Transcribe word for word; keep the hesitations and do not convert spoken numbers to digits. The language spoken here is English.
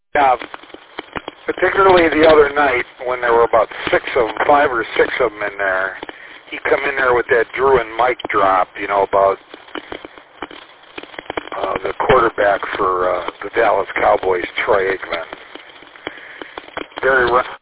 Yeah, particularly the other night when there were about six of them, five or six of them in there. He come in there with that Drew and Mike drop, you know, about uh, the quarterback for uh, the Dallas Cowboys, Troy Aikman. Very rough.